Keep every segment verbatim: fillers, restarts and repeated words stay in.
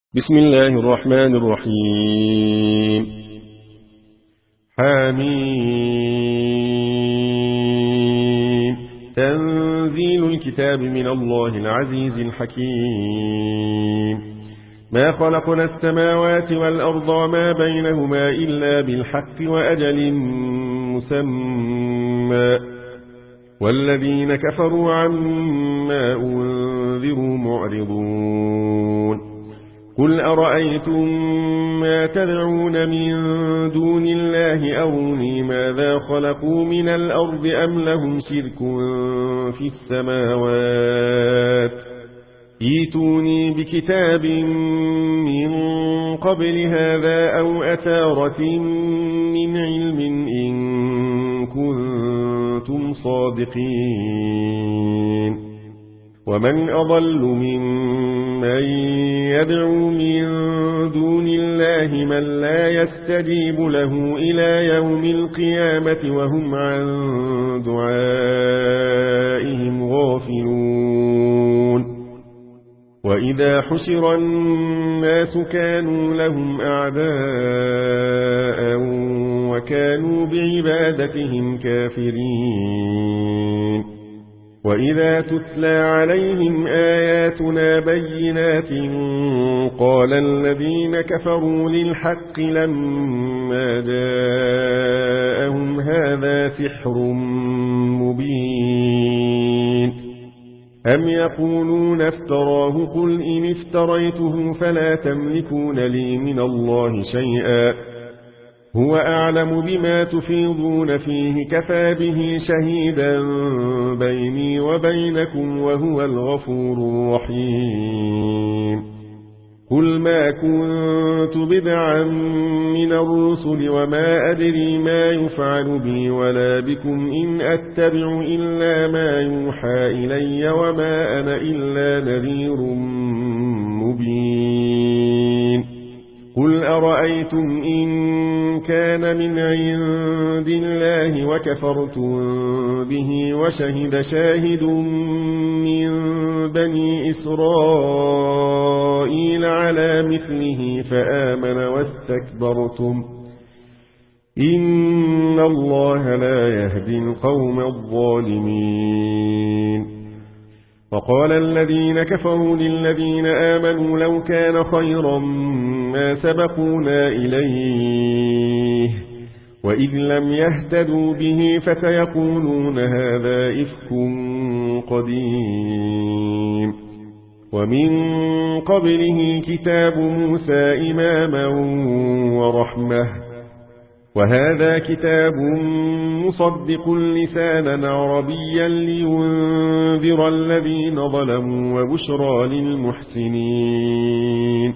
بسم الله الرحمن الرحيم. حميم. تنزيل الكتاب من الله العزيز الحكيم. ما خلقنا السماوات والأرض وما بينهما إلا بالحق وأجل مسمى، والذين كفروا عما أنذروا معرضون. قل أرأيتم ما تدعون من دون الله أروني ماذا خلقوا من الأرض أم لهم شرك في السماوات، ائتوني بكتاب من قبل هذا أو أثارة من علم إن كنتم صادقين. ومن أضل ممن يدعو من دون الله من لا يستجيب له إلى يوم القيامة وهم عن دعائهم غافلون. وإذا حشر الناس كانوا لهم أعداء وكانوا بعبادتهم كافرين. وإذا تتلى عليهم آياتنا بينات قال الذين كفروا للحق لما جاءهم هذا سحر مبين. أم يقولون افتراه قل إن افتريته فلا تملكون لي من الله شيئا هو أعلم بما تفيضون فيه كفى به شهيدا بيني وبينكم وهو الغفور الرحيم. قل ما كنت بدعا من الرسل وما أدري ما يفعل بي ولا بكم إن أتبع إلا ما يوحى إلي وما أنا إلا نذير مبين. قل أرأيتم إن كان من عند الله وكفرتم به وشهد شاهد من بني إسرائيل على مثله فآمن واستكبرتم إن الله لا يهدي القوم الظالمين. وقال الذين كفروا للذين آمنوا لو كان خيرا ما سبقونا إليه وإذ لم يهتدوا به فسيقولون هذا إفك قديم. ومن قبله كتاب موسى إماما ورحمة وهذا كتاب مصدق لسانا عربيا لينذر الذين ظلموا وبشرى للمحسنين.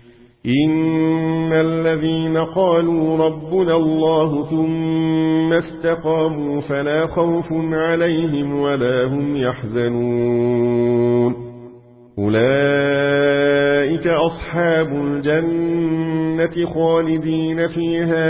إن الذين قالوا ربنا الله ثم استقاموا فلا خوف عليهم ولا هم يحزنون. أولئك أصحاب الجنة خالدين فيها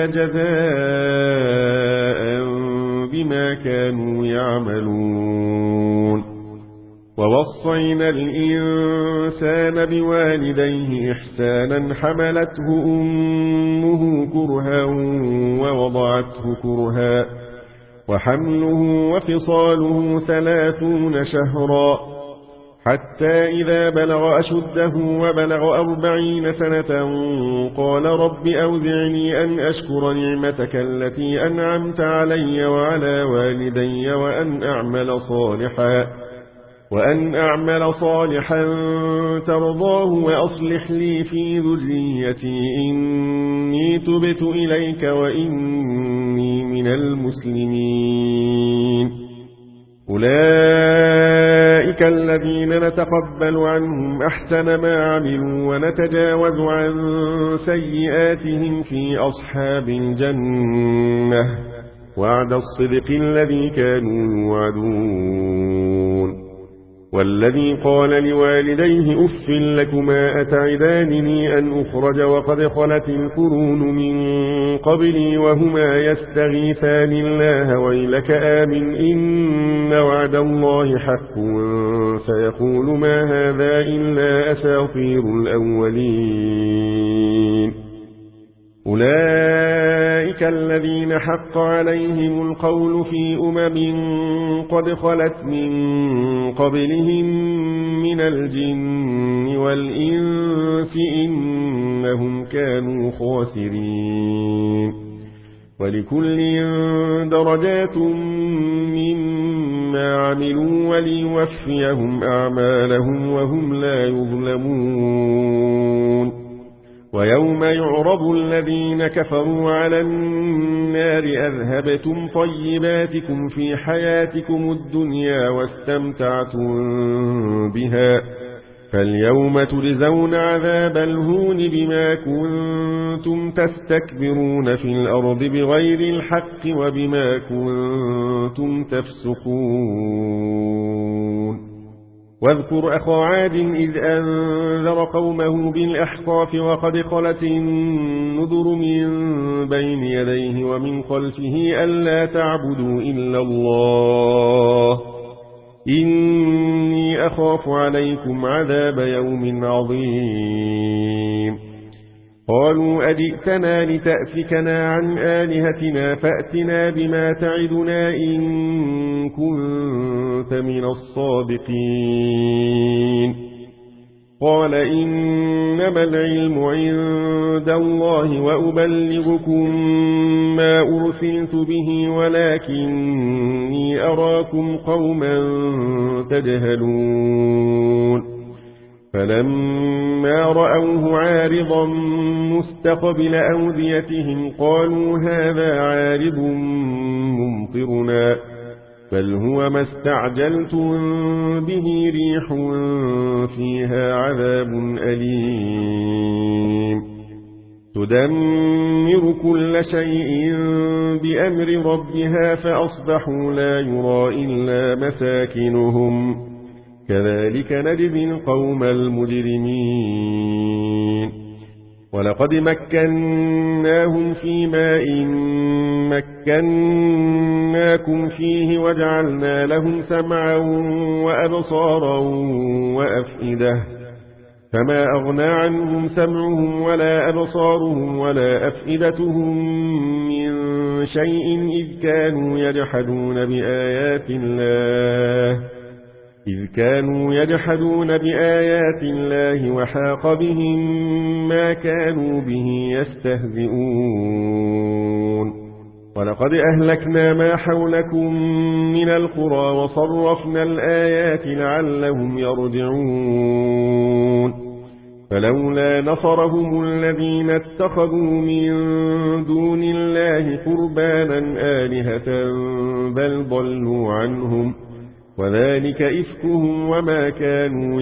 جزاء بما كانوا يعملون. ووصينا الإنسان بوالديه إحسانا حملته أمه كرها ووضعته كرها وحمله وفصاله ثلاثون شهرا حتى إذا بلغ أشده وبلغ أربعين سنة قال رب أوزعني أن أشكر نعمتك التي أنعمت علي وعلى والدي وأن أعمل صالحا وأن أعمل صالحا ترضاه وأصلح لي في ذريتي إني تبت إليك وإني من المسلمين. أولئك الذين نتقبل عنهم أحسن ما عملوا ونتجاوز عن سيئاتهم في أصحاب الجنة وعد الصدق الذي كانوا يوعدون. والذي قال لوالديه أف لكما أتعدانني أن أخرج وقد خلت القرون من قبلي وهما يستغيثان الله ويلك آمن إن وعد الله حق فيقول ما هذا إلا أساطير الأولين أولئك الذين حق عليهم القول في أمم قد خلت من قبلهم من الجن والإنس إنهم كانوا خاسرين ولكل درجات مما عملوا وليوفيهم أعمالهم وهم لا يظلمون ويوم يعرض الذين كفروا على النار أذهبتم طيباتكم في حياتكم الدنيا واستمتعتم بها فاليوم تجزون عذاب الهون بما كنتم تستكبرون في الأرض بغير الحق وبما كنتم تفسقون واذكر أخا عاد إذ أنذر قومه بالأحقاف وقد خلت النذر من بين يديه ومن خلفه ألا تعبدوا إلا الله إني أخاف عليكم عذاب يوم عظيم قالوا أجئتنا لتأفكنا عن آلهتنا فأتنا بما تعدنا إن كنت من الصادقين قال إنما العلم عند الله وأبلغكم ما أرسلت به ولكني أراكم قوما تجهلون فلما رأوه عارضا مستقبل أوديتهم قالوا هذا عارض ممطرنا بل هو ما استعجلتم به ريح فيها عذاب أليم تدمر كل شيء بأمر ربها فأصبحوا لا يرى إلا مساكنهم كذلك نجزي القوم المجرمين ولقد مكناهم في ماء مكناكم فيه وجعلنا لهم سمعا وأبصارا وأفئدة فما أغنى عنهم سمعهم ولا أبصارهم ولا أفئدتهم من شيء إذ كانوا يجحدون بآيات الله إذ كانوا يجحدون بآيات الله وحاق بهم ما كانوا به يستهزئون ولقد أهلكنا ما حولكم من القرى وصرفنا الآيات لعلهم يرجعون فلولا نصرهم الذين اتخذوا من دون الله قربانا آلهة بل ضلوا عنهم وذلك إفكهم وما كانوا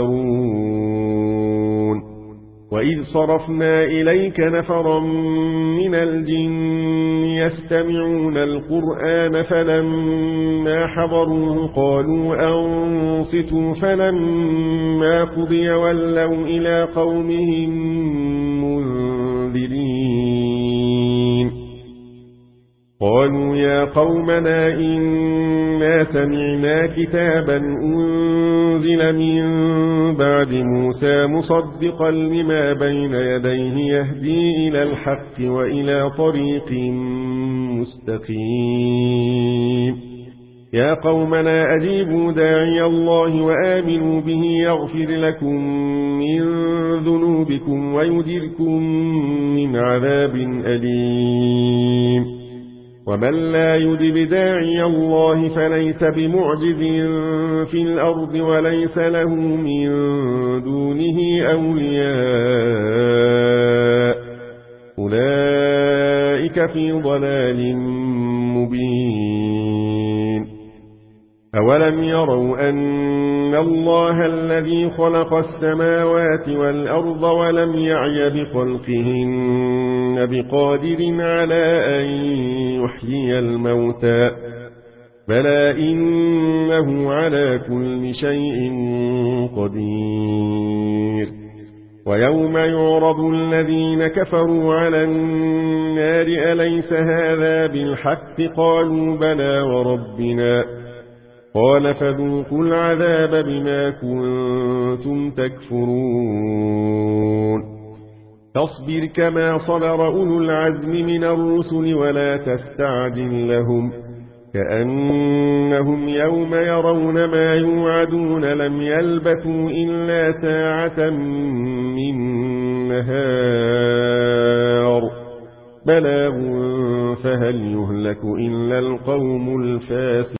يفترون وإذ صرفنا إليك نفرا من الجن يستمعون القرآن فلما حضروه قالوا أنصتوا فلما قضي ولوا إلى قومهم منذرين قالوا يا قومنا إنا سمعنا كتابا أنزل من بعد موسى مصدقا لما بين يديه يهدي إلى الحق وإلى طريق مستقيم يا قومنا أجيبوا داعي الله وآمنوا به يغفر لكم من ذنوبكم ويجركم من عذاب أليم ومن لا يجب داعي الله فليس بمعجز في الأرض وليس له من دونه أولياء أولئك في ضلال مبين أولم يروا أن الله الذي خلق السماوات والأرض ولم يعي بخلقهن بقادر على أن يحيي الموتى بلى إنه على كل شيء قدير ويوم يعرض الذين كفروا على النار أليس هذا بالحق قالوا بلى وربنا قال فذوقوا العذاب بما كنتم تكفرون فاصبر كما صبر أولو العزم من الرسل ولا تستعجل لهم كأنهم يوم يرون ما يوعدون لم يلبثوا إلا ساعة من نهار بلاغ فهل يهلك إلا القوم الفاسقون